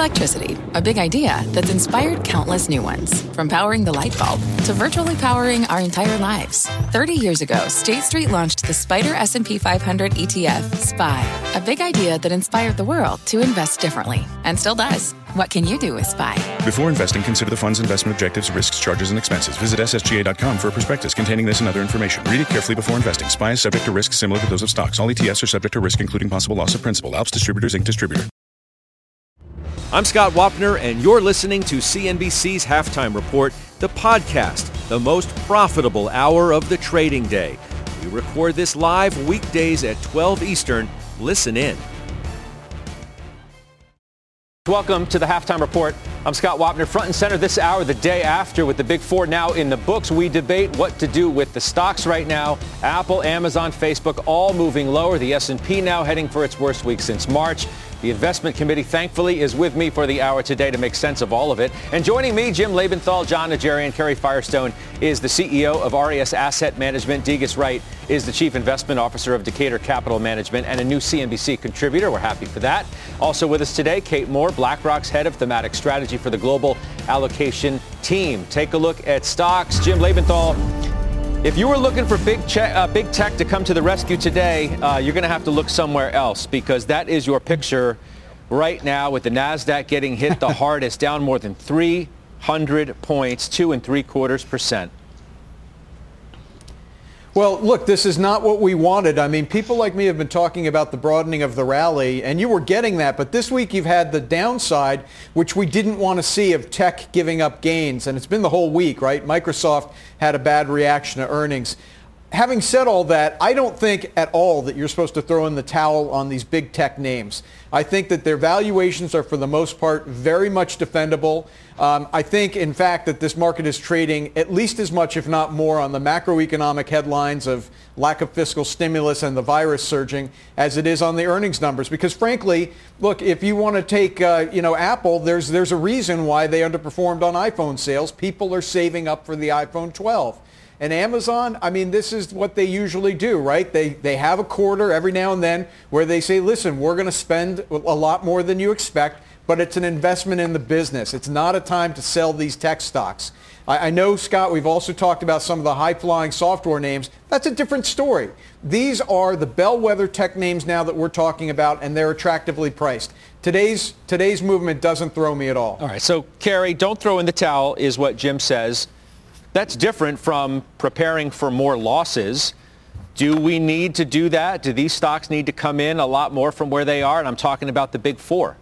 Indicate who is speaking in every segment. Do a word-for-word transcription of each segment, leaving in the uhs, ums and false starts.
Speaker 1: Electricity, a big idea that's inspired countless new ones. From powering the light bulb to virtually powering our entire lives. thirty years ago, State Street launched the Spider S and P five hundred E T F, S P Y, a big idea that inspired the world to invest differently, and still does. What can you do with S P Y?
Speaker 2: Before investing, consider the fund's investment objectives, risks, charges, and expenses. Visit S S G A dot com for a prospectus containing this and other information. Read it carefully before investing. S P Y is subject to risks similar to those of stocks. All E T Fs are subject to risk, including possible loss of principal. Alps Distributors, Incorporated Distributor.
Speaker 3: I'm Scott Wapner, and you're listening to C N B C's Halftime Report, the podcast, the most profitable hour of the trading day. We record this live weekdays at twelve Eastern. Listen in. Welcome to the Halftime Report. I'm Scott Wapner, front and center this hour, the day after, with the Big Four now in the books. We debate what to do with the stocks right now. Apple, Amazon, Facebook, all moving lower. The S and P now heading for its worst week since March. The investment committee, thankfully, is with me for the hour today to make sense of all of it. And joining me, Jim Lebenthal, John Najarian, Kerry Firestone is the C E O of R E S Asset Management. Degas Wright is the Chief Investment Officer of Decatur Capital Management and a new C N B C contributor. We're happy for that. Also with us today, Kate Moore, BlackRock's head of thematic strategy for the Global Allocation Team. Take a look at stocks. Jim Lebenthal, if you were looking for big, che- uh, big tech to come to the rescue today, uh, you're going to have to look somewhere else, because that is your picture right now, with the NASDAQ getting hit the hardest, down more than three hundred points, two and three quarters percent.
Speaker 4: Well, look, this is not what we wanted. I mean, people like me have been talking about the broadening of the rally, and you were getting that. But this week you've had the downside, which we didn't want to see, of tech giving up gains. And it's been the whole week, right? Microsoft had a bad reaction to earnings. Having said all that, I don't think at all that you're supposed to throw in the towel on these big tech names. I think that their valuations are, for the most part, very much defendable. Um, I think, in fact, that this market is trading at least as much, if not more, on the macroeconomic headlines of lack of fiscal stimulus and the virus surging as it is on the earnings numbers. Because, frankly, look, if you want to take, uh, you know, Apple, there's there's a reason why they underperformed on iPhone sales. People are saving up for the iPhone twelve. And Amazon, I mean, this is what they usually do, right? They they have a quarter every now and then where they say, listen, we're going to spend a lot more than you expect, but it's an investment in the business. It's not a time to sell these tech stocks. I, I know, Scott, we've also talked about some of the high-flying software names. That's a different story. These are the bellwether tech names now that we're talking about, and they're attractively priced. Today's today's movement doesn't throw me at all.
Speaker 3: All right, so, Kerry, don't throw in the towel is what Jim says. That's different from preparing for more losses. Do we need to do that? Do these stocks need to come in a lot more from where they are? And I'm talking about the big four.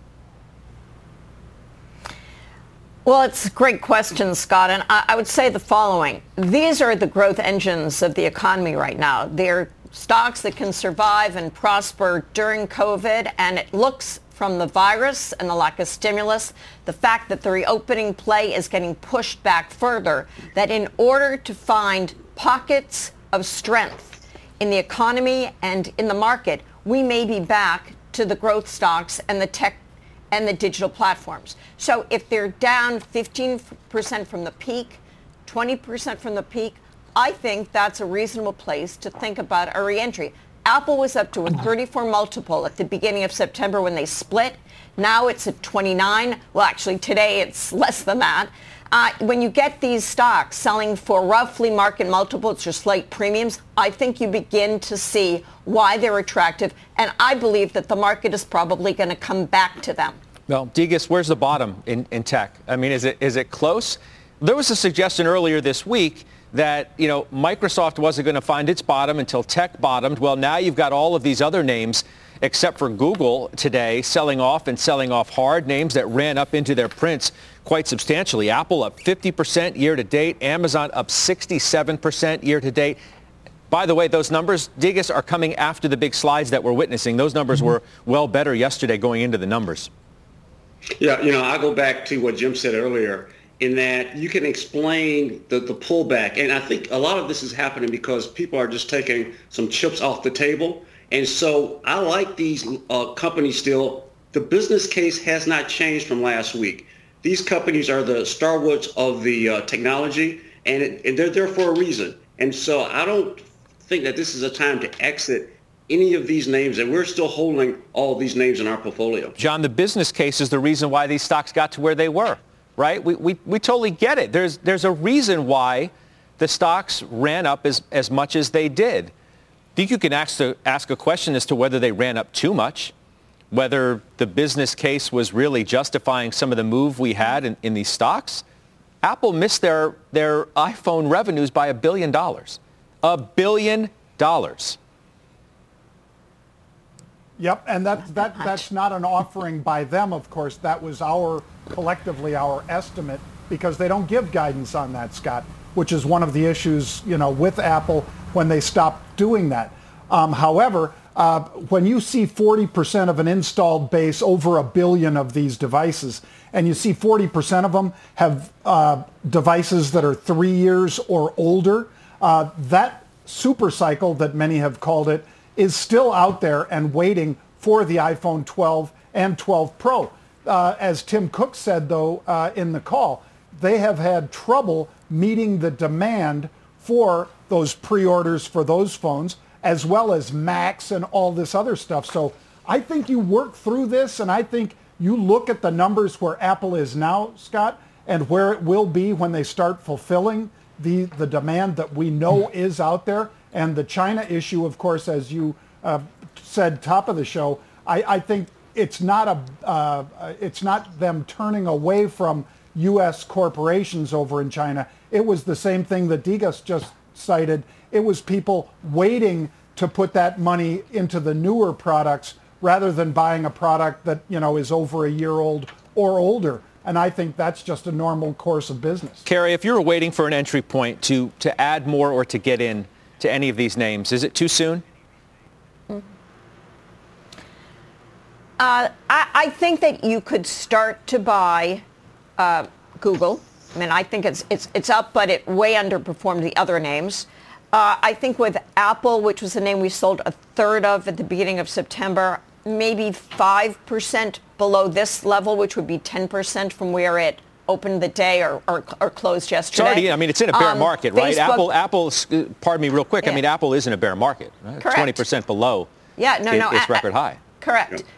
Speaker 5: Well, it's a great question, Scott. And I, I would say the following. These are the growth engines of the economy right now. They're stocks that can survive and prosper during COVID. And it looks, from the virus and the lack of stimulus, the fact that the reopening play is getting pushed back further, that in order to find pockets of strength in the economy and in the market, we may be back to the growth stocks and the tech and the digital platforms. So if they're down fifteen percent from the peak, twenty percent from the peak, I think that's a reasonable place to think about a reentry. Apple was up to a thirty-four multiple at the beginning of September when they split. Now it's at twenty-nine. Well, actually, today it's less than that. Uh, when you get these stocks selling for roughly market multiples or slight premiums, I think you begin to see why they're attractive. And I believe that the market is probably going to come back to them.
Speaker 3: Well, Degas, where's the bottom in, in tech? I mean, is it is it close? There was a suggestion earlier this week that, you know, Microsoft wasn't going to find its bottom until tech bottomed. Well, now you've got all of these other names, except for Google today, selling off and selling off hard, names that ran up into their prints quite substantially. Apple up fifty percent year to date. Amazon up sixty-seven percent year to date. By the way, those numbers, Degas, are coming after the big slides that we're witnessing. Those numbers mm-hmm. were well better yesterday going into the numbers.
Speaker 6: Yeah, you know, I'll go back to what Jim said earlier, in that you can explain the, the pullback. And I think a lot of this is happening because people are just taking some chips off the table. And so I like these uh, companies still. The business case has not changed from last week. These companies are the stalwarts of the uh, technology, and, it, and they're there for a reason. And so I don't think that this is a time to exit any of these names, and we're still holding all these names in our portfolio.
Speaker 3: John, the business case is the reason why these stocks got to where they were, right? We, we, we totally get it. There's, there's a reason why the stocks ran up as, as much as they did. I think you can ask, the, ask a question as to whether they ran up too much, whether the business case was really justifying some of the move we had in, in these stocks. Apple missed their, their iPhone revenues by a billion dollars. A billion dollars.
Speaker 7: Yep, and that, that that's not an offering by them, of course. That was our, collectively, our estimate, because they don't give guidance on that, Scott, which is one of the issues, you know, with Apple when they stopped doing that. Um, however, uh, when you see forty percent of an installed base, over a billion of these devices, and you see forty percent of them have uh, devices that are three years or older, uh, that super cycle that many have called it is still out there and waiting for the iPhone twelve and twelve Pro. Uh, as Tim Cook said, though, uh, in the call, they have had trouble meeting the demand for those pre-orders for those phones, as well as Macs and all this other stuff. So I think you work through this, and I think you look at the numbers where Apple is now, Scott, and where it will be when they start fulfilling the, the demand that we know is out there. And the China issue, of course, as you uh, said top of the show, I, I think it's not a uh, it's not them turning away from U S corporations over in China. It was the same thing that Degas just cited. It was people waiting to put that money into the newer products rather than buying a product that, you know, is over a year old or older. And I think that's just a normal course of business.
Speaker 3: Carrie, if you were waiting for an entry point to, to add more or to get in to any of these names, is it too soon?
Speaker 5: Uh, I, I think that you could start to buy uh, Google. I mean, I think it's it's it's up, but it way underperformed the other names. Uh, I think with Apple, which was a name we sold a third of at the beginning of September, maybe five percent below this level, which would be ten percent from where it opened the day or, or, or closed yesterday.
Speaker 3: Sorry, I mean, it's in a bear
Speaker 5: um,
Speaker 3: market, right?
Speaker 5: Facebook,
Speaker 3: Apple, Apple's, uh, pardon me real quick, yeah. I mean, Apple is in a bear market, right?
Speaker 5: Correct.
Speaker 3: twenty percent below
Speaker 5: yeah, no,
Speaker 3: it,
Speaker 5: no,
Speaker 3: its
Speaker 5: I,
Speaker 3: record high.
Speaker 5: Correct.
Speaker 6: Yep.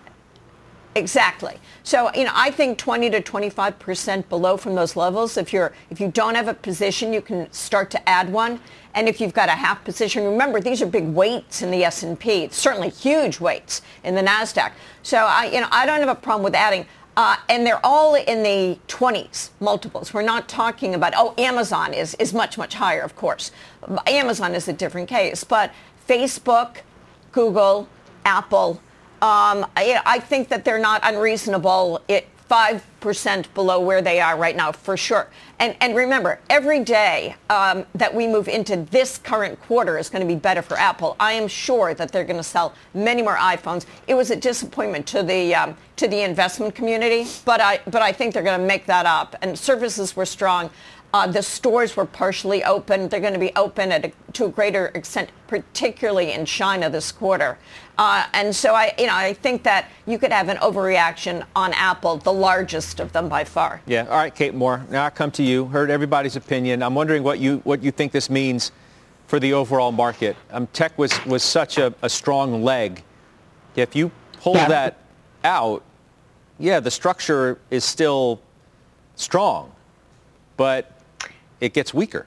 Speaker 5: Exactly. So, you know, I think twenty to twenty-five percent below from those levels. If you're, if you don't have a position, you can start to add one. And if you've got a half position, remember, these are big weights in the S and P. It's certainly huge weights in the NASDAQ. So, I, you know, I don't have a problem with adding. Uh, and they're all in the twenties multiples. We're not talking about, oh, Amazon is, is much, much higher, of course. Amazon is a different case. But Facebook, Google, Apple, Um, I, I think that they're not unreasonable. It five percent below where they are right now, for sure. And, and remember, every day um, that we move into this current quarter is going to be better for Apple. I am sure that they're going to sell many more iPhones. It was a disappointment to the um, to the investment community, but I but I think they're going to make that up. And services were strong. Uh, the stores were partially open. They're going to be open at a, to a greater extent, particularly in China this quarter. Uh, and so I, you know, I think that you could have an overreaction on Apple, the largest of them by far.
Speaker 3: Yeah. All right, Kate Moore. Now I come to you. Heard everybody's opinion. I'm wondering what you what you think this means for the overall market. Um, tech was was such a, a strong leg. If you pull yeah. that out, yeah, the structure is still strong, but it gets weaker.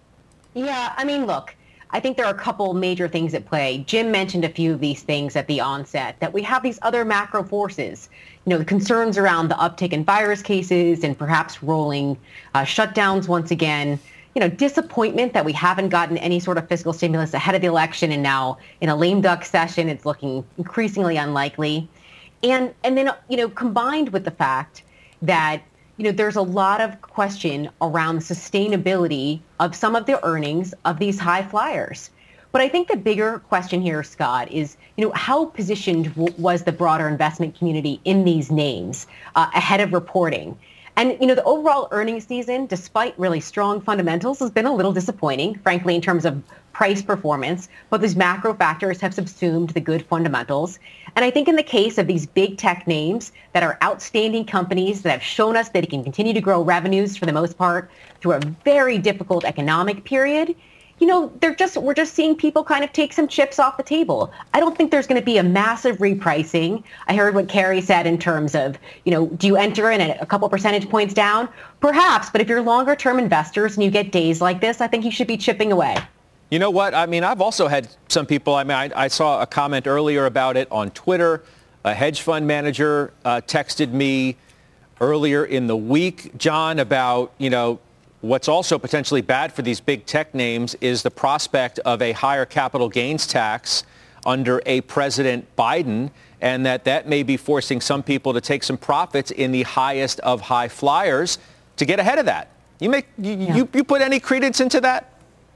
Speaker 8: Yeah, I mean, look, I think there are a couple major things at play. Jim mentioned a few of these things at the onset, that we have these other macro forces. You know, the concerns around the uptick in virus cases and perhaps rolling uh, shutdowns once again. You know, disappointment that we haven't gotten any sort of fiscal stimulus ahead of the election, and now in a lame duck session, it's looking increasingly unlikely. And and then, you know, combined with the fact that you know, there's a lot of question around the sustainability of some of the earnings of these high flyers. But I think the bigger question here, Scott, is, you know, how positioned w- was the broader investment community in these names uh, ahead of reporting? And, you know, the overall earnings season, despite really strong fundamentals, has been a little disappointing, frankly, in terms of price performance. But these macro factors have subsumed the good fundamentals. And I think in the case of these big tech names that are outstanding companies that have shown us that it can continue to grow revenues for the most part through a very difficult economic period, you know, they're just we're just seeing people kind of take some chips off the table. I don't think there's going to be a massive repricing. I heard what Carrie said in terms of, you know, do you enter in at a couple percentage points down? Perhaps, but if you're longer term investors and you get days like this, I think you should be chipping away.
Speaker 3: You know what? I mean, I've also had some people, I mean, I, I saw a comment earlier about it on Twitter. A hedge fund manager uh, texted me earlier in the week, John, about, you know, what's also potentially bad for these big tech names is the prospect of a higher capital gains tax under a President Biden, and that that may be forcing some people to take some profits in the highest of high flyers to get ahead of that. You make you, yeah. you, you put any credence into that?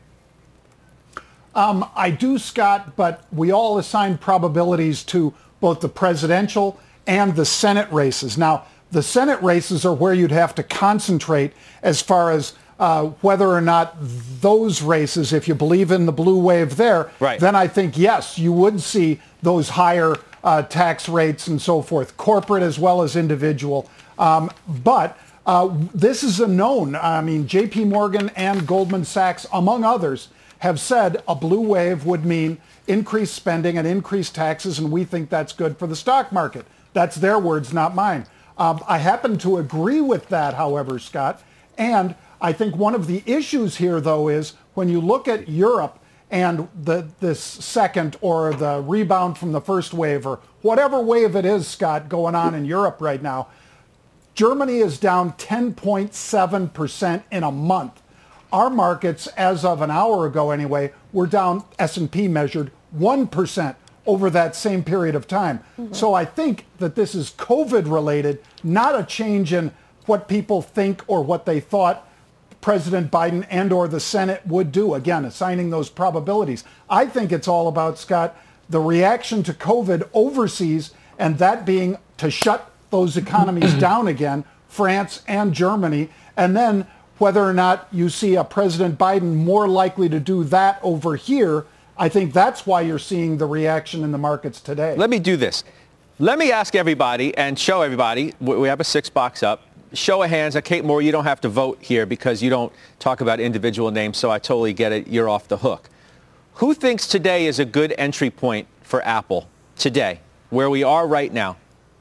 Speaker 7: Um, I do, Scott, but we all assign probabilities to both the presidential and the Senate races. Now, the Senate races are where you'd have to concentrate as far as uh, whether or not those races, if you believe in the blue wave there,
Speaker 3: right.
Speaker 7: then I think, yes, you would see those higher uh, tax rates and so forth, corporate as well as individual. Um, but uh, this is a known. I mean, J P Morgan and Goldman Sachs, among others, have said a blue wave would mean increased spending and increased taxes, and we think that's good for the stock market. That's their words, not mine. Um, I happen to agree with that, however, Scott. And I think one of the issues here, though, is when you look at Europe and the this second or the rebound from the first wave or whatever wave it is, Scott, going on in Europe right now, Germany is down ten point seven percent in a month. Our markets, as of an hour ago anyway, were down, S and P measured, one percent over that same period of time. Mm-hmm. So I think that this is COVID related, not a change in what people think or what they thought President Biden and or the Senate would do. Again, assigning those probabilities. I think it's all about, Scott, the reaction to COVID overseas, and that being to shut those economies down again, France and Germany, and then whether or not you see a President Biden more likely to do that over here. I think that's why you're seeing the reaction in the markets today.
Speaker 3: Let me do this. Let me ask everybody and show everybody. We have a six box up. Show of hands. Now, Kate Moore, you don't have to vote here because you don't talk about individual names, so I totally get it. You're off the hook. Who thinks today is a good entry point for Apple today, where we are right now?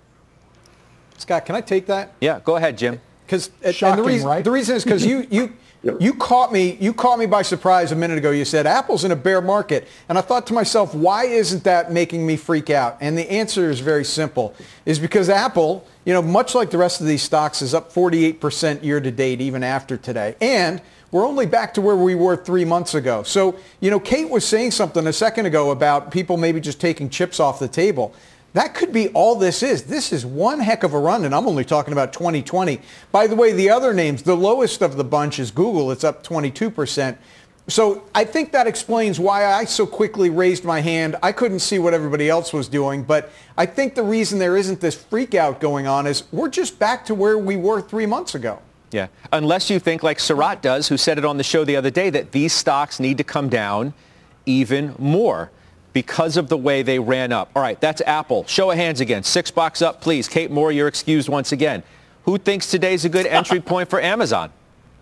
Speaker 4: Scott, can I take that?
Speaker 3: Yeah, go ahead, Jim.
Speaker 4: Because
Speaker 7: Shocking,
Speaker 4: the reason,
Speaker 7: right?
Speaker 4: the reason is because you you you caught me you caught me by surprise a minute ago. You said Apple's in a bear market, and I thought to myself, why isn't that making me freak out? And the answer is very simple: is because Apple, you know, much like the rest of these stocks, is up forty-eight percent year to date, even after today, and we're only back to where we were three months ago. So, you know, Kate was saying something a second ago about people maybe just taking chips off the table. That could be all this is. This is one heck of a run, and I'm only talking about twenty twenty. By the way, the other names, the lowest of the bunch is Google. It's up twenty-two percent. So I think that explains why I so quickly raised my hand. I couldn't see what everybody else was doing, but I think the reason there isn't this freak out going on is we're just back to where we were three months ago.
Speaker 3: Yeah, unless you think like Surratt does, who said it on the show the other day, that these stocks need to come down even more because of the way they ran up. All right, that's Apple. Show of hands again. Six bucks up, please. Kate Moore, you're excused once again. Who thinks today's a good entry point for Amazon?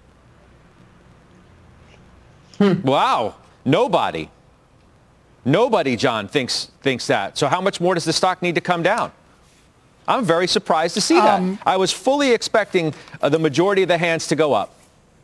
Speaker 3: Hmm. Wow. Nobody. Nobody, John, thinks thinks that. So how much more does the stock need to come down? I'm very surprised to see that. Um, I was fully expecting uh, the majority of the hands to go up.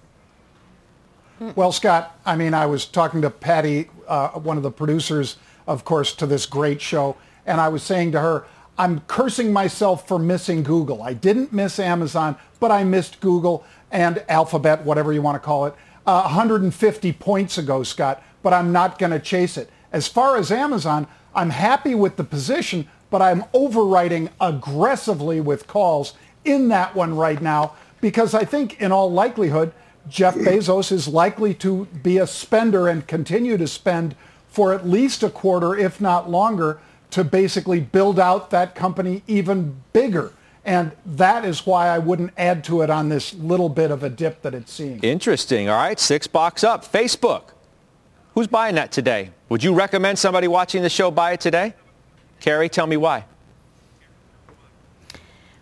Speaker 7: Well, Scott, I mean, I was talking to Patty, uh, one of the producers, of course, to this great show, and I was saying to her, I'm cursing myself for missing Google. I didn't miss Amazon, but I missed Google and Alphabet, whatever you want to call it, uh, one hundred fifty points ago, Scott, but I'm not going to chase it. As far as Amazon, I'm happy with the position, but I'm overwriting aggressively with calls in that one right now because I think in all likelihood, Jeff Bezos is likely to be a spender and continue to spend for at least a quarter, if not longer, to basically build out that company even bigger. And that is why I wouldn't add to it on this little bit of a dip that it's seeing.
Speaker 3: Interesting. All right, six bucks up. Facebook. Who's buying that today? Would you recommend somebody watching the show buy it today? Carrie, tell me why.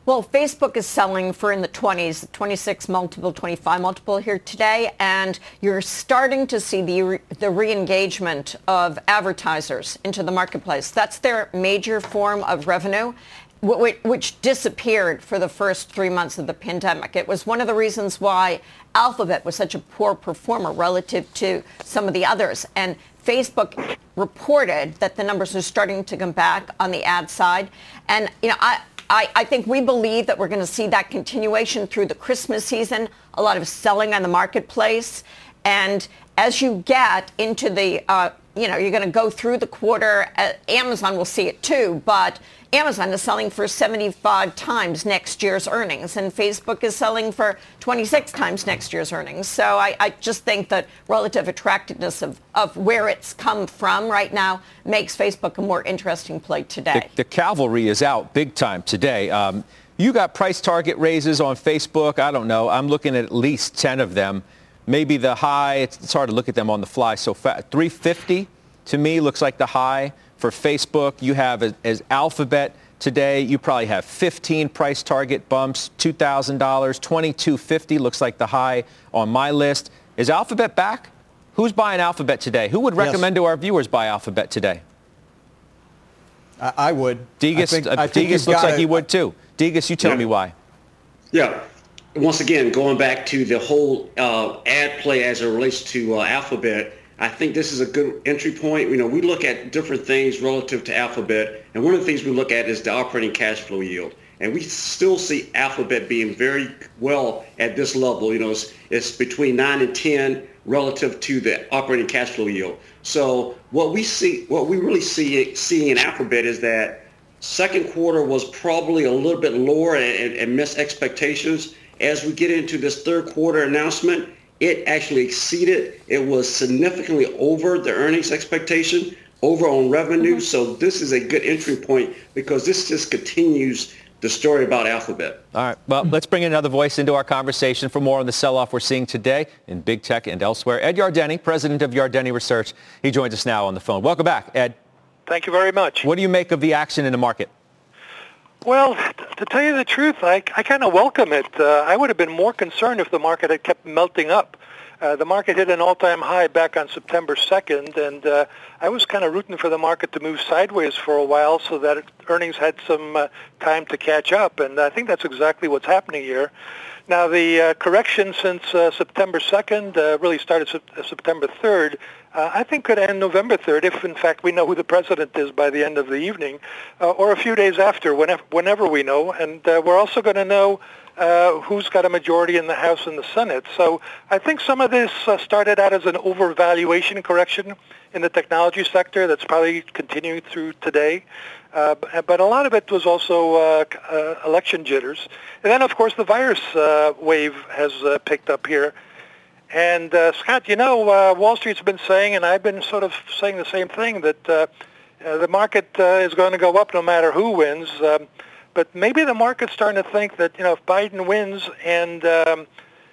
Speaker 5: Well, Facebook is selling for in the twenties, twenty-six multiple, twenty-five multiple here today, and you're starting to see the re- the re-engagement of advertisers into the marketplace. That's their major form of revenue, which, which disappeared for the first three months of the pandemic. It was one of the reasons why Alphabet was such a poor performer relative to some of the others. And Facebook reported that the numbers are starting to come back on the ad side. And, you know, I, I, I think we believe that we're going to see that continuation through the Christmas season, a lot of selling on the marketplace. And as you get into the, uh, you know, you're going to go through the quarter, uh, Amazon will see it too, but Amazon is selling for seventy-five times next year's earnings, and Facebook is selling for twenty-six times next year's earnings. So I, I just think that relative attractiveness of, of where it's come from right now makes Facebook a more interesting play today.
Speaker 3: The, the cavalry is out big time today. Um, you got price target raises on Facebook. I don't know. I'm looking at at least ten of them. Maybe the high, it's, it's hard to look at them on the fly so fast. three fifty to me looks like the high for Facebook. You have as, as Alphabet today, you probably have fifteen price target bumps, two thousand dollars, twenty-two fifty looks like the high on my list. Is Alphabet back? Who's buying Alphabet today? Who would recommend yes. to our viewers buy Alphabet today?
Speaker 4: I, I would.
Speaker 3: Degas,
Speaker 4: I think,
Speaker 3: uh,
Speaker 4: I think
Speaker 3: Degas looks like
Speaker 4: it.
Speaker 3: he would too. Degas, you tell
Speaker 6: yeah.
Speaker 3: me why.
Speaker 6: Yeah. Once again, going back to the whole uh, ad play as it relates to uh, Alphabet, I think this is a good entry point. You know, we look at different things relative to Alphabet, and one of the things we look at is the operating cash flow yield. And we still see Alphabet being very well at this level. You know, it's, it's between nine and ten relative to the operating cash flow yield. So what we see, what we really see seeing in Alphabet is that second quarter was probably a little bit lower and, and missed expectations. As we get into this third quarter announcement, it actually exceeded. It was significantly over the earnings expectation, over on revenue. Mm-hmm. So this is a good entry point because this just continues the story about Alphabet.
Speaker 3: All right. Well, let's bring another voice into our conversation for more on the sell-off we're seeing today in big tech and elsewhere. Ed Yardeni, president of Yardeni Research. He joins us now on the phone. Welcome back, Ed.
Speaker 9: Thank you very much.
Speaker 3: What do you make of the action in the market?
Speaker 9: Well, to tell you the truth, I, I kind of welcome it. Uh, I would have been more concerned if the market had kept melting up. Uh, the market hit an all-time high back on September second, and uh, I was kind of rooting for the market to move sideways for a while so that earnings had some uh, time to catch up, and I think that's exactly what's happening here. Now, the uh, correction since uh, September second uh, really started se- September third. Uh, I think could end November third if, in fact, we know who the president is by the end of the evening, uh, or a few days after, whenever, whenever we know. And uh, we're also going to know uh, who's got a majority in the House and the Senate. So I think some of this uh, started out as an overvaluation correction in the technology sector that's probably continuing through today. Uh, but a lot of it was also uh, uh, election jitters. And then, of course, the virus uh, wave has uh, picked up here. And, uh, Scott, you know, uh, Wall Street's been saying, and I've been sort of saying the same thing, that uh, uh, the market uh, is going to go up no matter who wins. Um, but maybe the market's starting to think that, you know, if Biden wins and um,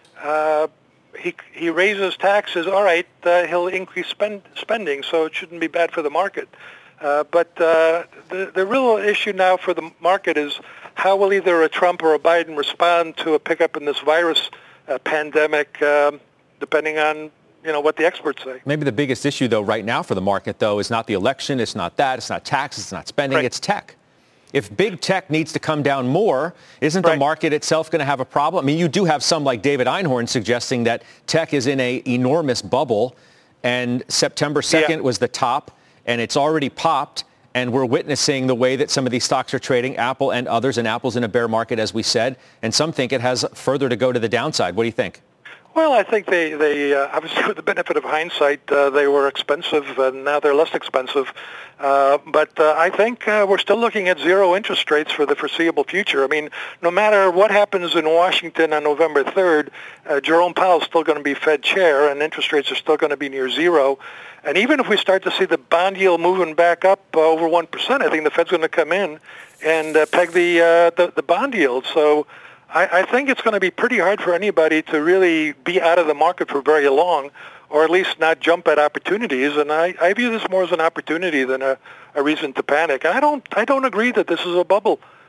Speaker 9: uh, he he raises taxes, all right, uh, he'll increase spend, spending, so it shouldn't be bad for the market. Uh, but uh, the, the real issue now for the market is how will either a Trump or a Biden respond to a pickup in this virus uh, pandemic, um, depending on, you know, what the experts say.
Speaker 3: Maybe the biggest issue, though, right now for the market, though, is not the election. It's not that. It's not taxes. It's not spending.
Speaker 9: Right.
Speaker 3: It's tech. If big tech needs to come down more, isn't
Speaker 9: right.
Speaker 3: the market itself going to have a problem? I mean, you do have some like David Einhorn suggesting that tech is in an enormous bubble, and September second yeah. was the top, and it's already popped, and we're witnessing the way that some of these stocks are trading, Apple and others, and Apple's in a bear market, as we said, and some think it has further to go to the downside. What do you think?
Speaker 9: Well, I think they, they uh, obviously, with the benefit of hindsight, uh, they were expensive, and now they're less expensive. Uh, but uh, I think uh, we're still looking at zero interest rates for the foreseeable future. I mean, no matter what happens in Washington on November third, uh, Jerome Powell's still going to be Fed chair, and interest rates are still going to be near zero. And even if we start to see the bond yield moving back up uh, over one percent, I think the Fed's going to come in and uh, peg the, uh, the the bond yield. So I, I think it's going to be pretty hard for anybody to really be out of the market for very long, or at least not jump at opportunities. And I, I view this more as an opportunity than a, a reason to panic. And I don't I don't agree that this is a bubble.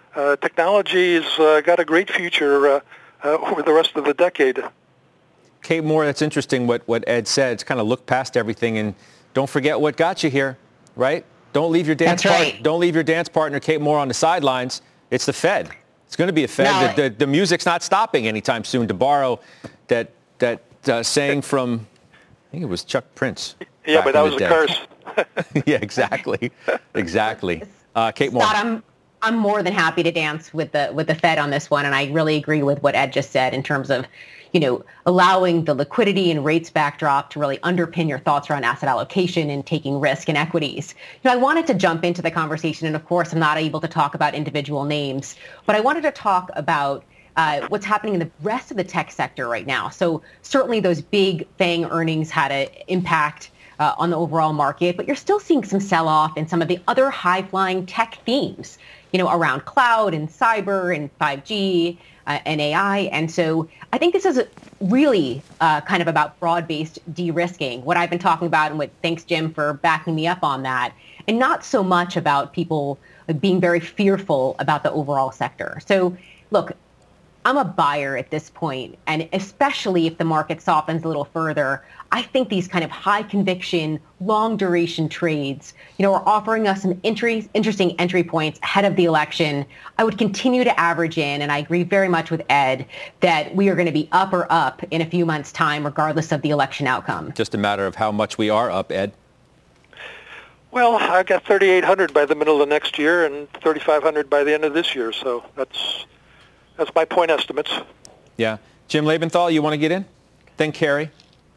Speaker 9: uh, technology's uh, got a great future uh, uh, over the rest of the decade.
Speaker 3: Kate Moore, that's interesting what, what Ed said. It's kind of look past everything and don't forget what got you here, right? Don't leave your dance
Speaker 8: That's right.
Speaker 3: part- Don't leave your dance partner, Kate Moore, on the sidelines. It's the Fed. It's going to be a Fed.
Speaker 8: No.
Speaker 3: The, the, the music's not stopping anytime soon, to borrow that that uh, saying from, I think it was Chuck Prince.
Speaker 9: Yeah, but that was a curse.
Speaker 3: Yeah, exactly. Exactly. Uh, Kate Moore.
Speaker 8: Scott, I'm, I'm more than happy to dance with the with the Fed on this one, and I really agree with what Ed just said in terms of, you know, allowing the liquidity and rates backdrop to really underpin your thoughts around asset allocation and taking risk in equities. You know, I wanted to jump into the conversation, and of course, I'm not able to talk about individual names, but I wanted to talk about uh, what's happening in the rest of the tech sector right now. So certainly those big FANG earnings had an impact uh, on the overall market, but you're still seeing some sell-off in some of the other high-flying tech themes, you know, around cloud and cyber and five G uh, and A I. And so I think this is really uh, kind of about broad-based de-risking, what I've been talking about, and what, thanks, Jim, for backing me up on that, and not so much about people being very fearful about the overall sector. So look, I'm a buyer at this point, and especially if the market softens a little further, I think these kind of high conviction, long duration trades, you know, are offering us some entry, interesting entry points ahead of the election. I would continue to average in, and I agree very much with Ed, that we are going to be up or up in a few months' time, regardless of the election outcome.
Speaker 3: Just a matter of how much we are up, Ed.
Speaker 9: Well, I got thirty-eight hundred by the middle of next year and thirty-five hundred by the end of this year, so that's that's my point estimates.
Speaker 3: Yeah. Jim Lebenthal, you want to get in? Then Carrie.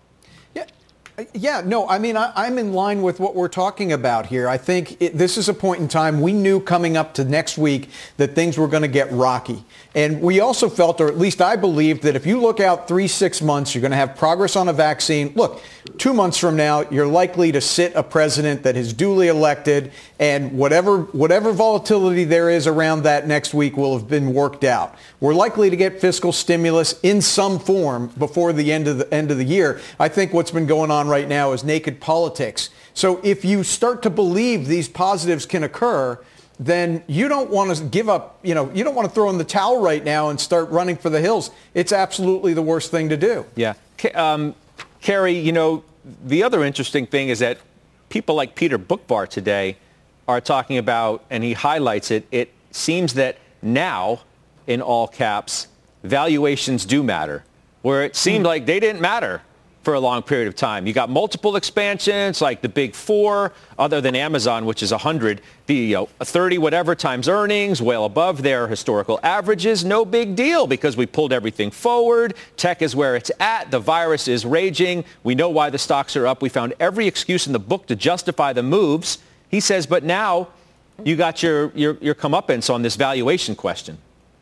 Speaker 4: Yeah, no, I mean, I, I'm in line with what we're talking about here. I think it, this is a point in time we knew coming up to next week that things were going to get rocky. And we also felt, or at least I believed, that if you look out three, six months, you're going to have progress on a vaccine. Look, two months from now, you're likely to sit a president that is duly elected, and whatever whatever volatility there is around that next week will have been worked out. We're likely to get fiscal stimulus in some form before the end of the end of the year. I think what's been going on right now is naked politics. So if you start to believe these positives can occur, then you don't want to give up, you know, you don't want to throw in the towel right now and start running for the hills. It's absolutely the worst thing to do.
Speaker 3: Yeah. Um, Carrie, you know, the other interesting thing is that people like Peter Bookbar today are talking about, and he highlights it, it seems that now, in all caps, valuations do matter, where it seemed like they didn't matter for a long period of time. You got multiple expansions like the big four, other than Amazon, which is one hundred, the you know, thirty whatever times earnings, well above their historical averages. No big deal because we pulled everything forward. Tech is where it's at. The virus is raging. We know why the stocks are up. We found every excuse in the book to justify the moves. He says, but now you got your, your, your comeuppance on this valuation question.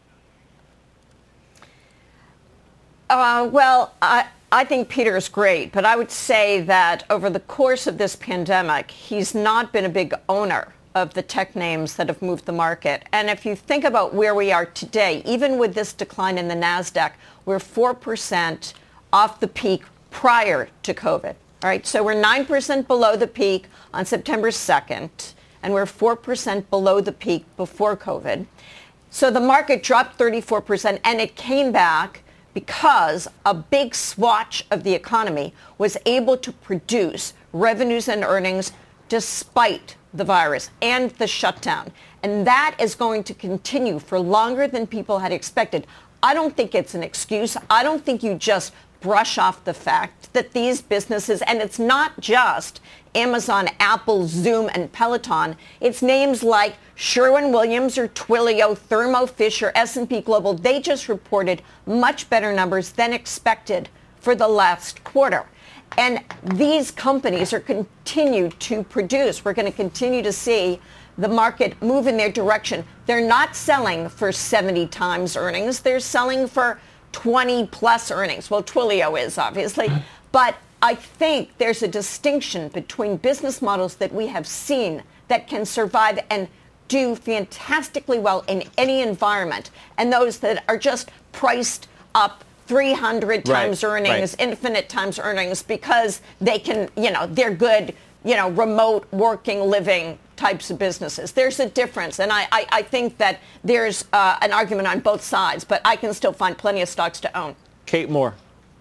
Speaker 5: Uh, well, I... I think Peter is great, but I would say that over the course of this pandemic, he's not been a big owner of the tech names that have moved the market. And if you think about where we are today, even with this decline in the NASDAQ, we're four percent off the peak prior to COVID. All right, so we're nine percent below the peak on September second, and we're four percent below the peak before COVID. So the market dropped thirty-four percent, and it came back because a big swatch of the economy was able to produce revenues and earnings despite the virus and the shutdown. And that is going to continue for longer than people had expected. I don't think it's an excuse. I don't think you just brush off the fact that these businesses, and it's not just Amazon, Apple, Zoom, and Peloton. It's names like Sherwin-Williams or Twilio, Thermo Fisher, S and P Global. They just reported much better numbers than expected for the last quarter. And these companies are continued to produce. We're going to continue to see the market move in their direction. They're not selling for seventy times earnings. They're selling for twenty plus earnings. Well, Twilio is, obviously. But I think there's a distinction between business models that we have seen that can survive and do fantastically well in any environment, and those that are just priced up three hundred times
Speaker 3: right,
Speaker 5: earnings,
Speaker 3: right.
Speaker 5: infinite times earnings, because they can, you know, they're good, you know, remote working, living types of businesses. There's a difference. And I, I, I think that there's uh, an argument on both sides, but I can still find plenty of stocks to own.
Speaker 3: Kate Moore.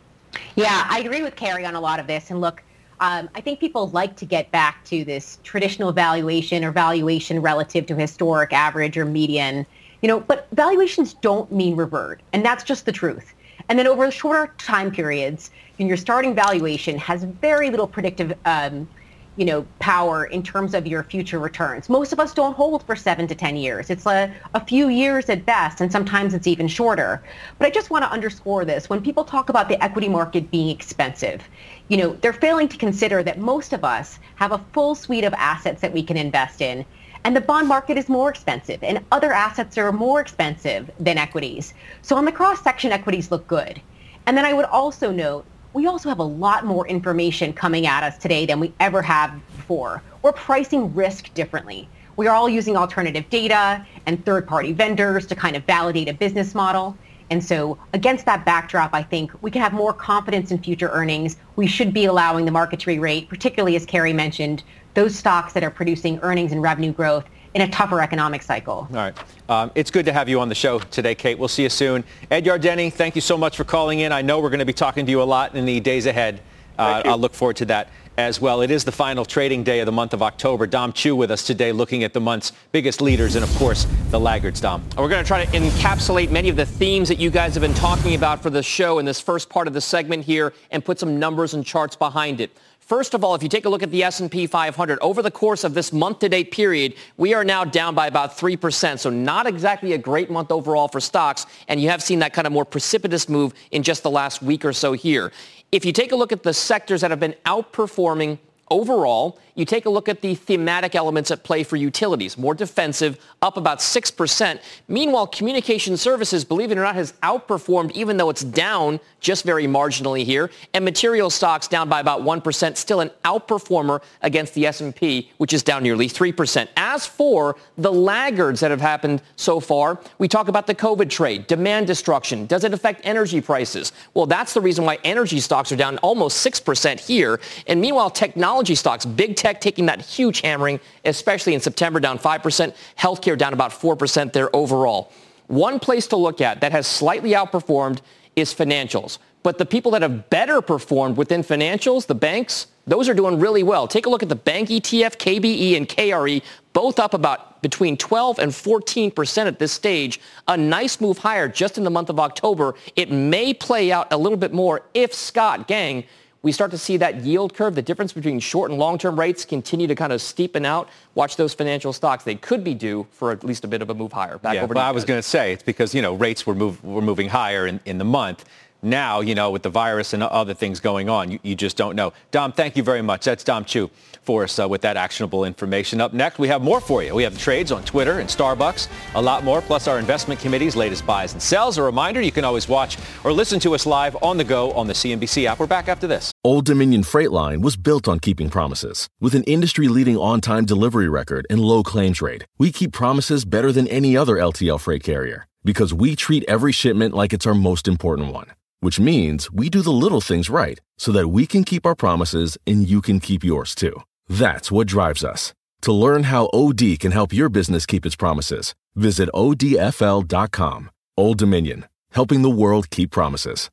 Speaker 8: Yeah, I agree with Carrie on a lot of this. And look, um, I think people like to get back to this traditional valuation or valuation relative to historic average or median, you know, but valuations don't mean revert. And that's just the truth. And then over shorter time periods, your starting valuation has very little predictive um, you know, power in terms of your future returns. Most of us don't hold for seven to ten years. It's a, a few years at best, and sometimes it's even shorter. But I just want to underscore this. When people talk about the equity market being expensive, you know, they're failing to consider that most of us have a full suite of assets that we can invest in. And the bond market is more expensive, and other assets are more expensive than equities. So on the cross-section, equities look good. And then I would also note, we also have a lot more information coming at us today than we ever have before. We're pricing risk differently. We are all using alternative data and third-party vendors to kind of validate a business model. And so against that backdrop, I think we can have more confidence in future earnings. We should be allowing the market to re-rate, particularly as Carrie mentioned, those stocks that are producing earnings and revenue growth in a tougher economic cycle.
Speaker 3: All right. Um, it's good to have you on the show today, Kate. We'll see you soon. Ed Yardeni, thank you so much for calling in. I know we're going to be talking to you a lot in the days ahead. Uh, I'll look forward to that as well. It is the final trading day of the month of October. Dom Chu with us today looking at the month's biggest leaders and, of course, the laggards, Dom.
Speaker 10: We're going to try to encapsulate many of the themes that you guys have been talking about for the show in this first part of the segment here and put some numbers and charts behind it. First of all, if you take a look at the S and P five hundred, over the course of this month-to-date period, we are now down by about three percent. So not exactly a great month overall for stocks. And you have seen that kind of more precipitous move in just the last week or so here. If you take a look at the sectors that have been outperforming overall, you take a look at the thematic elements at play for utilities, more defensive, up about six percent. Meanwhile, communication services, believe it or not, has outperformed even though it's down just very marginally here. And material stocks down by about one percent, still an outperformer against the S and P, which is down nearly three percent. As for the laggards that have happened so far, we talk about the COVID trade, demand destruction. Does it affect energy prices? Well, that's the reason why energy stocks are down almost six percent here. And meanwhile, technology stocks, big tech taking that huge hammering, especially in September, down five percent. Healthcare down about four percent there overall. One place to look at that has slightly outperformed is financials. But the people that have better performed within financials, the banks, those are doing really well. Take a look at the bank E T F, K B E and K R E, both up about between twelve and fourteen percent at this stage. A nice move higher just in the month of October. It may play out a little bit more if, Scott, gang, we start to see that yield curve, the difference between short and long-term rates, continue to kind of steepen out. Watch those financial stocks. They could be due for at least a bit of a move higher. Back
Speaker 3: yeah,
Speaker 10: over
Speaker 3: well,
Speaker 10: to
Speaker 3: I was going to say, it's because, you know, rates were, move, were moving higher in, in the month. Now, you know, with the virus and other things going on, you, you just don't know. Dom, thank you very much. That's Dom Chu for us uh, with that actionable information. Up next, we have more for you. We have the trades on Twitter and Starbucks, a lot more, plus our investment committee's latest buys and sells. A reminder, you can always watch or listen to us live on the go on the C N B C app. We're back after this.
Speaker 11: Old Dominion Freight Line was built on keeping promises. With an industry-leading on-time delivery record and low claims rate, we keep promises better than any other L T L freight carrier because we treat every shipment like it's our most important one. Which means we do the little things right so that we can keep our promises and you can keep yours too. That's what drives us. To learn how O D can help your business keep its promises, visit O D F L dot com. Old Dominion, helping the world keep promises.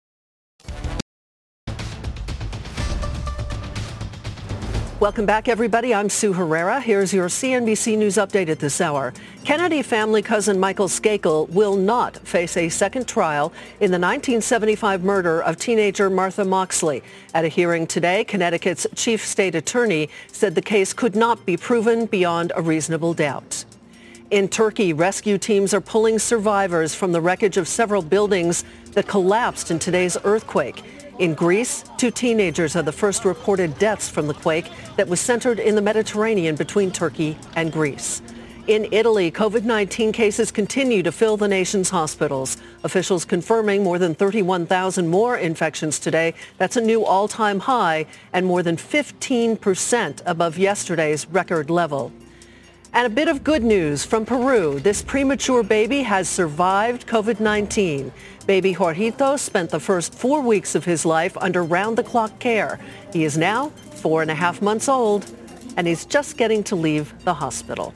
Speaker 12: Welcome back, everybody. I'm Sue Herrera. Here's your C N B C News update at this hour. Kennedy family cousin Michael Skakel will not face a second trial in the nineteen seventy-five murder of teenager Martha Moxley. At a hearing today, Connecticut's chief state attorney said the case could not be proven beyond a reasonable doubt. In Turkey, rescue teams are pulling survivors from the wreckage of several buildings that collapsed in today's earthquake. In Greece, two teenagers are the first reported deaths from the quake that was centered in the Mediterranean between Turkey and Greece. In Italy, COVID nineteen cases continue to fill the nation's hospitals. Officials confirming more than thirty-one thousand more infections today. That's a new all-time high and more than fifteen percent above yesterday's record level. And a bit of good news from Peru. This premature baby has survived COVID nineteen. Baby Jorgito spent the first four weeks of his life under round-the-clock care. He is now four and a half months old and he's just getting to leave the hospital.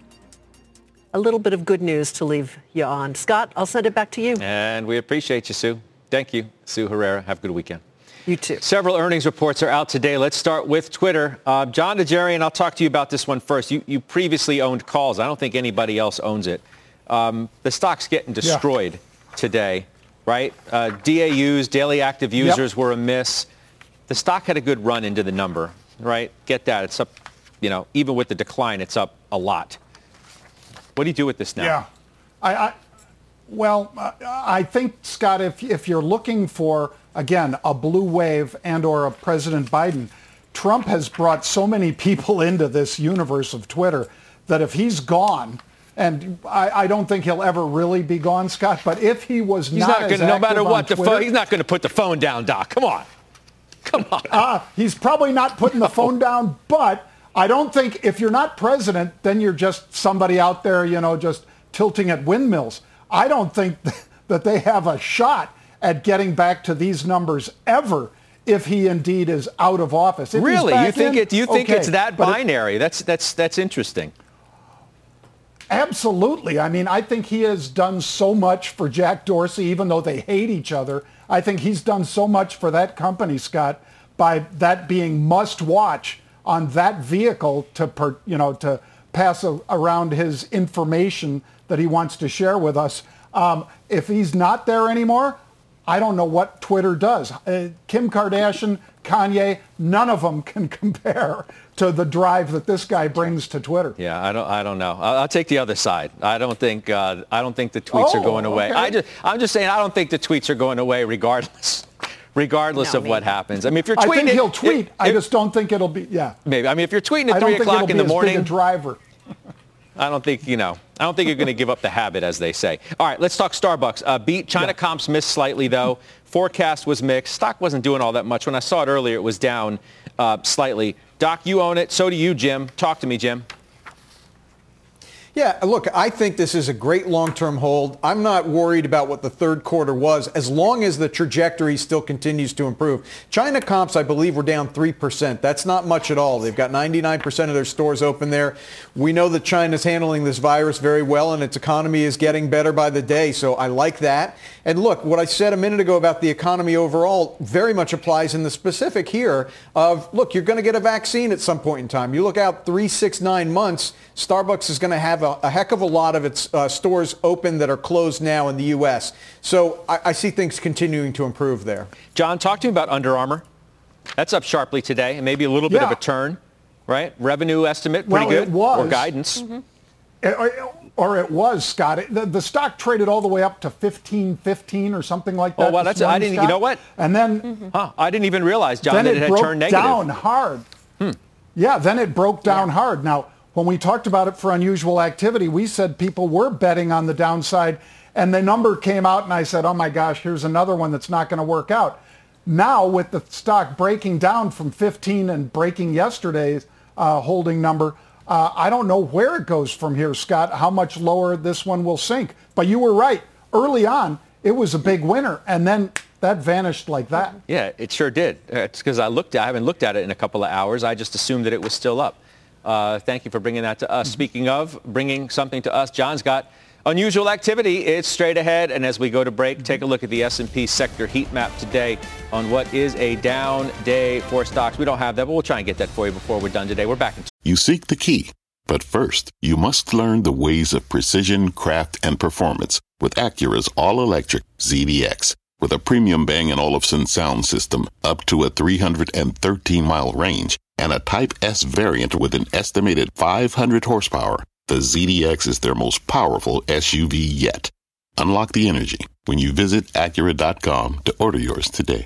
Speaker 12: A little bit of good news to leave you on. Scott, I'll send it back to you.
Speaker 3: And we appreciate you, Sue. Thank you, Sue Herrera. Have a good weekend.
Speaker 12: You too.
Speaker 3: Several earnings reports are out today. Let's start with Twitter. Uh, John Najarian, I'll talk to you about this one first. You, you previously owned Calls. I don't think anybody else owns it. Um, the stock's getting destroyed yeah. today, right? Uh, D A Us, daily active users, yep. were a miss. The stock had a good run into the number, right? Get that. It's up, you know, even with the decline, it's up a lot. What do you do with this now?
Speaker 7: Yeah, I, I well, uh, I think, Scott, if if you're looking for, again, a blue wave and or a President Biden, Trump has brought so many people into this universe of Twitter that if he's gone, and I, I don't think he'll ever really be gone, Scott, but if he was
Speaker 3: he's
Speaker 7: not,
Speaker 3: not
Speaker 7: as
Speaker 3: gonna, no matter what,
Speaker 7: Twitter,
Speaker 3: the phone, he's not going to put the phone down, Doc. Come on, come on.
Speaker 7: Uh, he's probably not putting the phone down, but I don't think if you're not president, then you're just somebody out there, you know, just tilting at windmills. I don't think that they have a shot at getting back to these numbers ever if he indeed is out of office. If
Speaker 3: really? You think
Speaker 7: in,
Speaker 3: it? You think
Speaker 7: okay,
Speaker 3: it's that binary? It, that's that's that's interesting.
Speaker 7: Absolutely. I mean, I think he has done so much for Jack Dorsey, even though they hate each other. I think he's done so much for that company, Scott, by that being must watch on that vehicle to, per, you know, to pass a, around his information that he wants to share with us. Um, if he's not there anymore, I don't know what Twitter does. Uh, Kim Kardashian, Kanye, none of them can compare to the drive that this guy brings to Twitter.
Speaker 3: Yeah, I don't. I don't know. I'll, I'll take the other side. I don't think. Uh, I don't think the tweets
Speaker 7: oh,
Speaker 3: are going away.
Speaker 7: Okay.
Speaker 3: I just. I'm just saying. I don't think the tweets are going away, regardless. Regardless
Speaker 5: no,
Speaker 3: of
Speaker 5: maybe.
Speaker 3: what happens. I mean, if you're tweeting,
Speaker 7: I think he'll tweet.
Speaker 3: It,
Speaker 7: I
Speaker 3: it,
Speaker 7: just don't think it'll be. Yeah.
Speaker 3: Maybe. I mean, if you're tweeting at
Speaker 7: I
Speaker 3: three
Speaker 7: don't
Speaker 3: o'clock in the morning,
Speaker 7: big a driver.
Speaker 3: I don't think you know. I don't think you're going to give up the habit, as they say. All right, let's talk Starbucks. Uh, beat China yeah. comps missed slightly though. Forecast was mixed. Stock wasn't doing all that much. When I saw it earlier, it was down uh, slightly. Doc, you own it. So do you, Jim. Talk to me, Jim.
Speaker 4: Yeah, look, I think this is a great long-term hold. I'm not worried about what the third quarter was as long as the trajectory still continues to improve. China comps, I believe, were down three percent. That's not much at all. They've got ninety-nine percent of their stores open there. We know that China's handling this virus very well and its economy is getting better by the day, so I like that. And look, what I said a minute ago about the economy overall very much applies in the specific here of, look, you're going to get a vaccine at some point in time. You look out three, six, nine months, Starbucks is going to have a, a heck of a lot of its uh, stores open that are closed now in the U S. So I, I see things continuing to improve there.
Speaker 3: John, talk to me about Under Armour. That's up sharply today and maybe a little bit
Speaker 7: yeah.
Speaker 3: of a turn, right? Revenue estimate, pretty
Speaker 7: well,
Speaker 3: good.
Speaker 7: It was.
Speaker 3: Or guidance.
Speaker 7: Mm-hmm. It, or, or it was, Scott. It, the, the stock traded all the way up to fifteen fifteen or something like that.
Speaker 3: Oh, well, that's,
Speaker 7: morning,
Speaker 3: I didn't,
Speaker 7: Scott.
Speaker 3: You know what?
Speaker 7: And then,
Speaker 3: mm-hmm. huh, I didn't even realize, John,
Speaker 7: then
Speaker 3: that it,
Speaker 7: it
Speaker 3: had
Speaker 7: broke
Speaker 3: turned negative.
Speaker 7: down hard.
Speaker 3: Hmm.
Speaker 7: Yeah, then it broke down
Speaker 5: yeah.
Speaker 7: hard. Now, when we talked about it for unusual activity, we said people were betting on the downside, and the number came out, and I said, oh my gosh, here's another one that's not going to work out. Now, with the stock breaking down from fifteen and breaking yesterday's uh, holding number, uh, I don't know where it goes from here, Scott, how much lower this one will sink. But you were right. Early on, it was a big winner, and then that vanished like that.
Speaker 3: Yeah, it sure did. It's because I looked. I haven't looked at it in a couple of hours. I just assumed that it was still up. Uh, thank you for bringing that to us. Mm-hmm. Speaking of bringing something to us, John's got unusual activity. It's straight ahead. And as we go to break, mm-hmm. take a look at the S and P sector heat map today on what is a down day for stocks. We don't have that, but we'll try and get that for you before we're done today. We're back in.
Speaker 13: You seek the key, but first, you must learn the ways of precision, craft, and performance with Acura's all-electric Z D X. With a premium Bang and Olufsen sound system up to a three hundred thirteen mile range and a Type S variant with an estimated five hundred horsepower, the Z D X is their most powerful S U V yet. Unlock the energy when you visit Acura dot com to order yours today.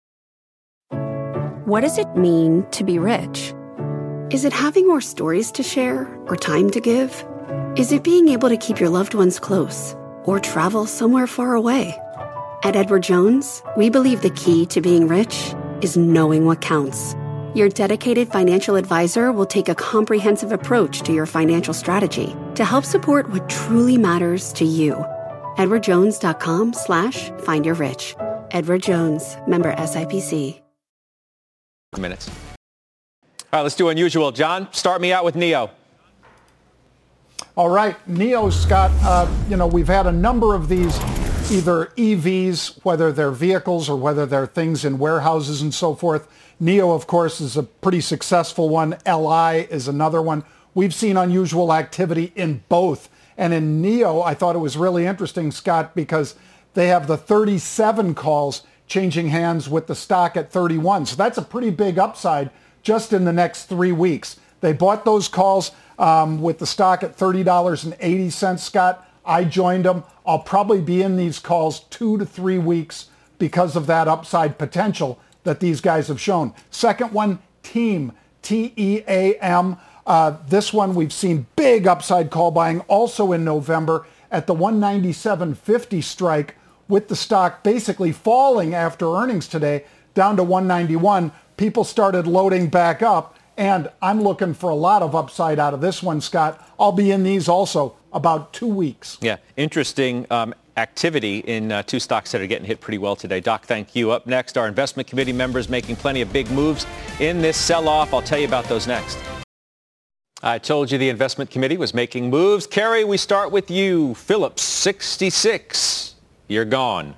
Speaker 14: What does it mean to be rich? Is it having more stories to share or time to give? Is it being able to keep your loved ones close or travel somewhere far away? At Edward Jones, we believe the key to being rich is knowing what counts. Your dedicated financial advisor will take a comprehensive approach to your financial strategy to help support what truly matters to you. Edward Jones dot com slash find your rich. Edward Jones, member S I P C.
Speaker 3: Minutes. All right, let's do unusual. John, start me out with N I O.
Speaker 7: All right, N I O, Scott, uh, you know, we've had a number of these, either E Vs, whether they're vehicles or whether they're things in warehouses and so forth. N I O, of course, is a pretty successful one. L I is another one. We've seen unusual activity in both. And in N I O, I thought it was really interesting, Scott, because they have the thirty-seven calls changing hands with the stock at thirty-one. So that's a pretty big upside just in the next three weeks. They bought those calls um, with the stock at thirty dollars and eighty cents, Scott. I joined them. I'll probably be in these calls two to three weeks because of that upside potential that these guys have shown. Second one, Team, T E A M. Uh, this one we've seen big upside call buying also in November at the one ninety-seven fifty strike, with the stock basically falling after earnings today down to one ninety-one. People started loading back up, and I'm looking for a lot of upside out of this one, Scott. I'll be in these also about two weeks.
Speaker 3: Yeah, interesting um, activity in uh, two stocks that are getting hit pretty well today. Doc, thank you. Up next, our investment committee members making plenty of big moves in this sell-off. I'll tell you about those next. I told you the investment committee was making moves. Kerry, we start with you. Phillips, sixty-six. You're gone.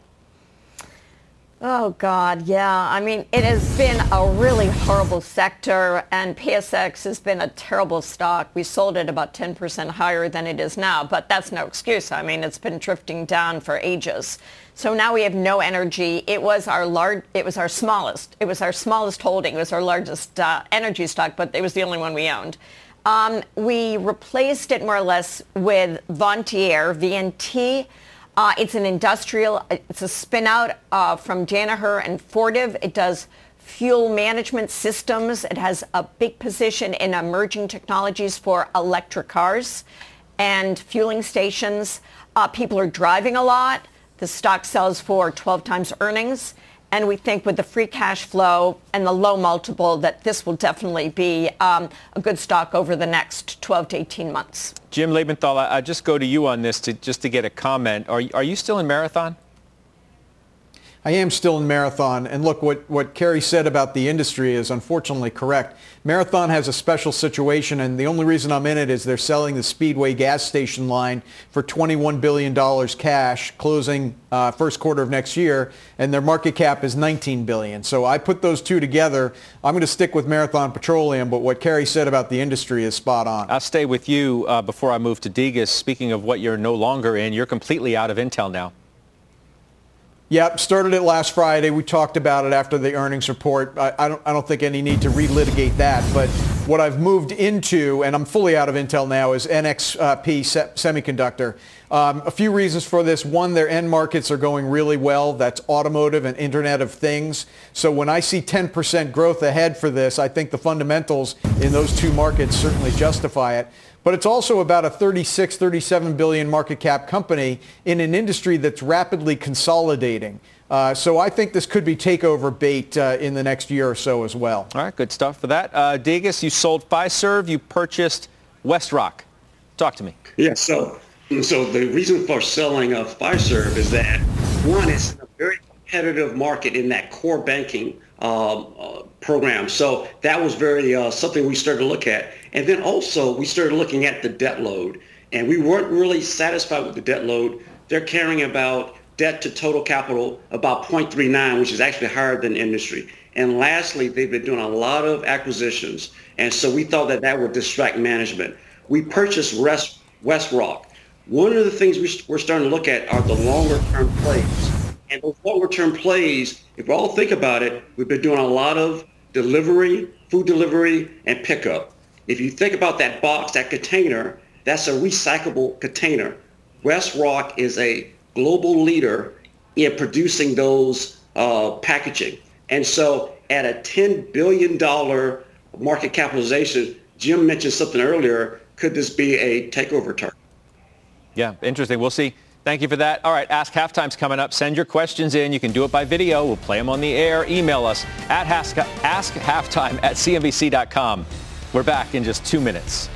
Speaker 5: Oh, God, yeah. I mean, it has been a really horrible sector, and P S X has been a terrible stock. We sold it about ten percent higher than it is now, but that's no excuse. I mean, it's been drifting down for ages. So now we have no energy. It was our large, it was our smallest. It was our smallest holding. It was our largest uh, energy stock, but it was the only one we owned. Um, we replaced it more or less with Vontier, V N T. Uh, it's an industrial, it's a spin out uh, from Danaher and Fortive. It does fuel management systems. It has a big position in emerging technologies for electric cars and fueling stations. Uh, people are driving a lot. The stock sells for twelve times earnings. And we think with the free cash flow and the low multiple that this will definitely be um, a good stock over the next twelve to eighteen months.
Speaker 3: Jim Lebenthal, I, I just go to you on this to just to get a comment. Are, are you still in Marathon?
Speaker 4: I am still in Marathon. And look, what, what Kerry said about the industry is unfortunately correct. Marathon has a special situation, and the only reason I'm in it is they're selling the Speedway gas station line for twenty-one billion dollars cash, closing uh, first quarter of next year, and their market cap is nineteen billion dollars. So I put those two together. I'm going to stick with Marathon Petroleum, but what Kerry said about the industry is spot on.
Speaker 3: I'll stay with you uh, before I move to Degas. Speaking of what you're no longer in, you're completely out of Intel now.
Speaker 4: Yep, started it last Friday. We talked about it after the earnings report. I, I don't I don't think any need to relitigate that. But what I've moved into, and I'm fully out of Intel now, is N X P se- Semiconductor. Um, a few reasons for this. One, their end markets are going really well. That's automotive and Internet of Things. So when I see ten percent growth ahead for this, I think the fundamentals in those two markets certainly justify it. But it's also about a thirty-six, thirty-seven billion market cap company in an industry that's rapidly consolidating. Uh, so I think this could be takeover bait uh, in the next year or so as well.
Speaker 3: All right, good stuff for that. Uh, Degas, you sold Fiserv, you purchased WestRock. Talk to me.
Speaker 6: Yeah, so so the reason for selling of Fiserv is that, one, it's a very competitive market in that core banking um, uh, program. So that was very uh, something we started to look at. And then also we started looking at the debt load, and we weren't really satisfied with the debt load. They're carrying about debt to total capital about zero point three nine, which is actually higher than industry. And lastly, they've been doing a lot of acquisitions. And so we thought that that would distract management. We purchased West, WestRock. One of the things we, we're starting to look at are the longer term plays. And those longer term plays, if we all think about it, we've been doing a lot of delivery, food delivery, and pickup. If you think about that box, that container, that's a recyclable container. WestRock is a global leader in producing those uh, packaging. And so at a ten billion dollars market capitalization, Jim mentioned something earlier, could this be a takeover target?
Speaker 3: Yeah, interesting. We'll see. Thank you for that. All right, Ask Halftime's coming up. Send your questions in. You can do it by video. We'll play them on the air. Email us at ask halftime at c n b c dot com. We're back in just two minutes.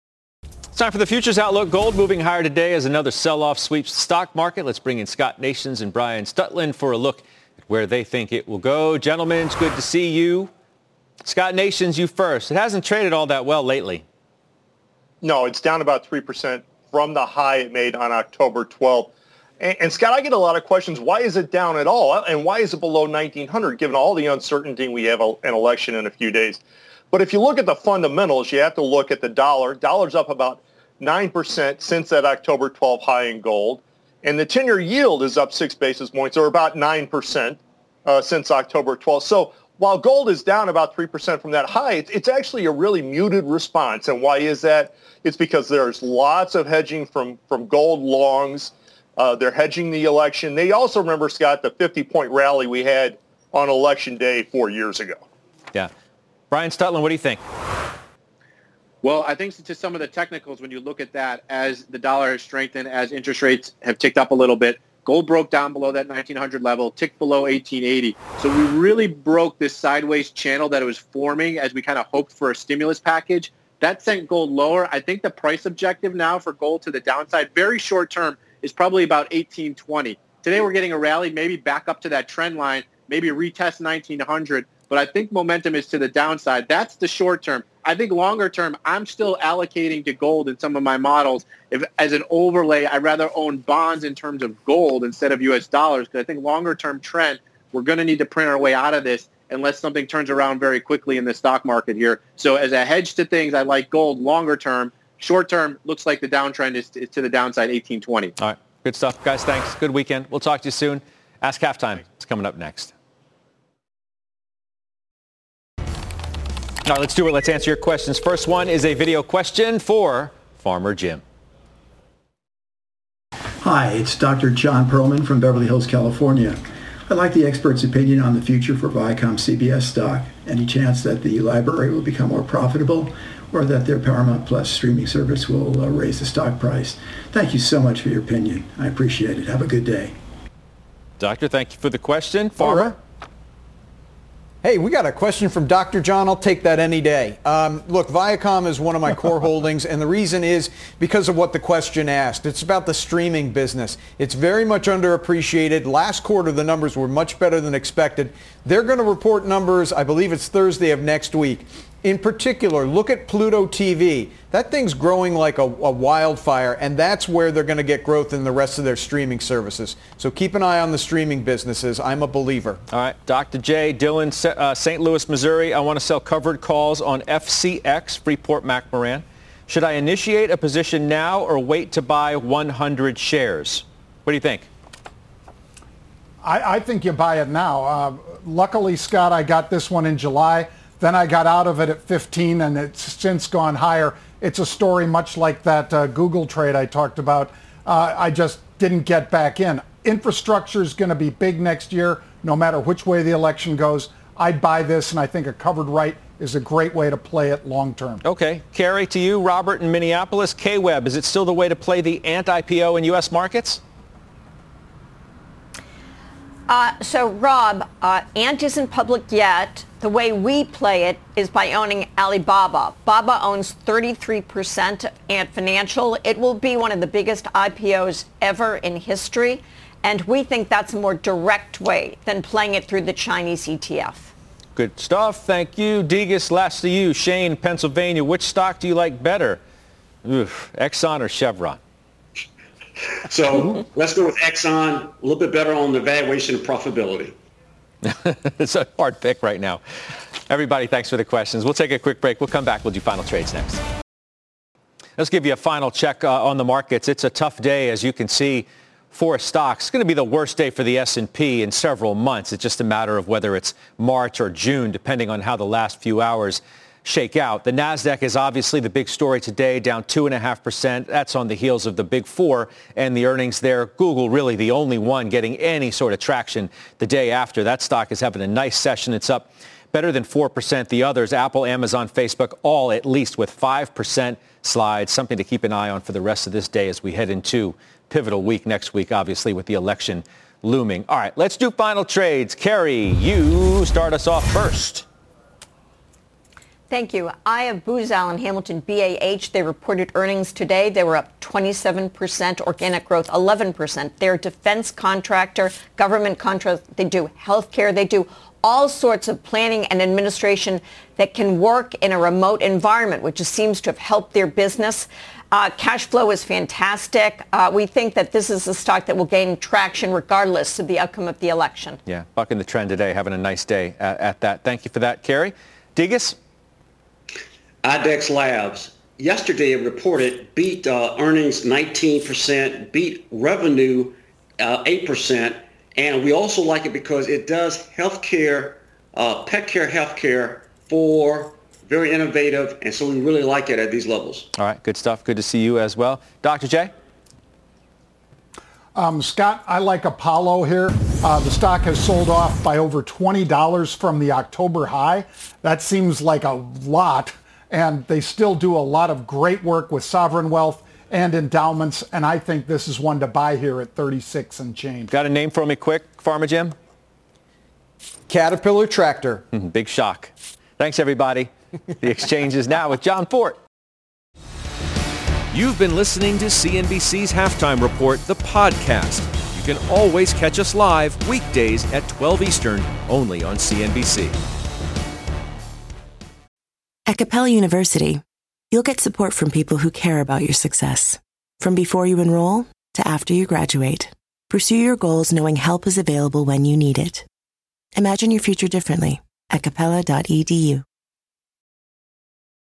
Speaker 3: It's time for the Futures Outlook. Gold moving higher today as another sell-off sweeps the stock market. Let's bring in Scott Nations and Brian Stutland for a look at where they think it will go. Gentlemen, it's good to see you. Scott Nations, you first. It hasn't traded all that well lately.
Speaker 15: No, it's down about three percent from the high it made on October twelfth. And, and Scott, I get a lot of questions. Why is it down at all? And why is it below nineteen hundred, given all the uncertainty we have a, an election in a few days? But if you look at the fundamentals, you have to look at the dollar. Dollar's up about nine percent since that October twelfth high in gold. And the ten-year yield is up six basis points, or about nine percent uh, since October twelfth. So while gold is down about three percent from that high, it's, it's actually a really muted response. And why is that? It's because there's lots of hedging from, from gold longs. Uh, they're hedging the election. They also, remember, Scott, the fifty-point rally we had on Election Day four years ago.
Speaker 3: Yeah. Brian Stutland, what do you think?
Speaker 16: Well, I think to some of the technicals, when you look at that, as the dollar has strengthened, as interest rates have ticked up a little bit, gold broke down below that nineteen hundred level, ticked below eighteen eighty. So we really broke this sideways channel that it was forming as we kind of hoped for a stimulus package. That sent gold lower. I think the price objective now for gold to the downside, very short term, is probably about eighteen twenty. Today we're getting a rally, maybe back up to that trend line, maybe retest nineteen hundred. But I think momentum is to the downside. That's the short term. I think longer term, I'm still allocating to gold in some of my models. If as an overlay, I'd rather own bonds in terms of gold instead of U S dollars, because I think longer term trend, we're going to need to print our way out of this unless something turns around very quickly in the stock market here. So as a hedge to things, I like gold longer term. Short term, looks like the downtrend is, is to the downside, eighteen twenty.
Speaker 3: All right. Good stuff. Guys, thanks. Good weekend. We'll talk to you soon. Ask Halftime. It's coming up next. All right, let's do it. Let's answer your questions. First one is a video question for Farmer Jim.
Speaker 17: Hi, it's Doctor John Perlman from Beverly Hills, California. I'd like the expert's opinion on the future for Viacom C B S stock. Any chance that the library will become more profitable, or that their Paramount Plus streaming service will uh, raise the stock price? Thank you so much for your opinion. I appreciate it. Have a good day.
Speaker 3: Doctor, thank you for the question. Farmer?
Speaker 4: Hey, we got a question from Doctor John. I'll take that any day. Um, look, Viacom is one of my core holdings, and the reason is because of what the question asked. It's about the streaming business. It's very much underappreciated. Last quarter, the numbers were much better than expected. They're going to report numbers, I believe it's Thursday of next week. In particular, look at Pluto T V. That thing's growing like a, a wildfire, and that's where they're going to get growth in the rest of their streaming services. So keep an eye on the streaming businesses. I'm a believer.
Speaker 3: All right. Doctor J. Dillon, uh, Saint Louis, Missouri. I want to sell covered calls on F C X, Freeport McMoran. Should I initiate a position now or wait to buy one hundred shares? What do you think?
Speaker 7: I, I think you buy it now. Uh, luckily, Scott, I got this one in July. Then I got out of it at fifteen, and it's since gone higher. It's a story much like that uh, Google trade I talked about. Uh, I just didn't get back in. Infrastructure is going to be big next year, no matter which way the election goes. I'd buy this, and I think a covered right is a great way to play it long term.
Speaker 3: Okay. Carrie, to you, Robert in Minneapolis. K-Web, is it still the way to play the Ant I P O in U S markets?
Speaker 5: Uh, so, Rob, uh, Ant isn't public yet. The way we play it is by owning Alibaba. Baba owns thirty-three percent of Ant Financial. It will be one of the biggest I P Os ever in history, and we think that's a more direct way than playing it through the Chinese E T F.
Speaker 3: Good stuff. Thank you. Degas, last to you. Shane, Pennsylvania. Which stock do you like better? Oof, Exxon or Chevron?
Speaker 6: So let's go with Exxon, a little bit better on the valuation and profitability.
Speaker 3: It's a hard pick right now. Everybody, thanks for the questions. We'll take a quick break. We'll come back. We'll do final trades next. Let's give you a final check uh, on the markets. It's a tough day, as you can see, for stocks. It's going to be the worst day for the S and P in several months. It's just a matter of whether it's March or June, depending on how the last few hours shake out. The NASDAQ is obviously the big story today, down two point five percent. That's on the heels of the big four and the earnings there. Google really the only one getting any sort of traction the day after. That stock is having a nice session. It's up better than four percent. The others, Apple, Amazon, Facebook, all at least with five percent slides. Something to keep an eye on for the rest of this day as we head into pivotal week next week, obviously, with the election looming. All right, let's do final trades. Carrie, you start us off first.
Speaker 5: Thank you. I have Booz Allen Hamilton, B A H. They reported earnings today. They were up twenty-seven percent, organic growth eleven percent. They're a defense contractor, government contract. They do healthcare. They do all sorts of planning and administration that can work in a remote environment, which just seems to have helped their business. Uh, cash flow is fantastic. Uh, we think that this is a stock that will gain traction regardless of the outcome of the election.
Speaker 3: Yeah, bucking the trend today, having a nice day at, at that. Thank you for that, Carrie. Degas?
Speaker 6: IDEX Labs. Yesterday it reported beat uh, earnings nineteen percent, beat revenue uh, eight percent. And we also like it because it does healthcare, uh, pet care healthcare for very innovative. And so we really like it at these levels.
Speaker 3: All right, good stuff. Good to see you as well. Doctor J?
Speaker 7: Um, Scott, I like Apollo here. Uh, the stock has sold off by over twenty dollars from the October high. That seems like a lot. And they still do a lot of great work with sovereign wealth and endowments. And I think this is one to buy here at thirty-six and change.
Speaker 3: Got a name for me quick, Farmer Jim?
Speaker 4: Caterpillar Tractor.
Speaker 3: Mm-hmm, big shock. Thanks, everybody. The Exchange is now with John Fort.
Speaker 18: You've been listening to C N B C's Halftime Report, the podcast. You can always catch us live weekdays at twelve Eastern, only on C N B C.
Speaker 19: At Capella University, you'll get support from people who care about your success. From before you enroll to after you graduate, pursue your goals knowing help is available when you need it. Imagine your future differently at capella dot e d u.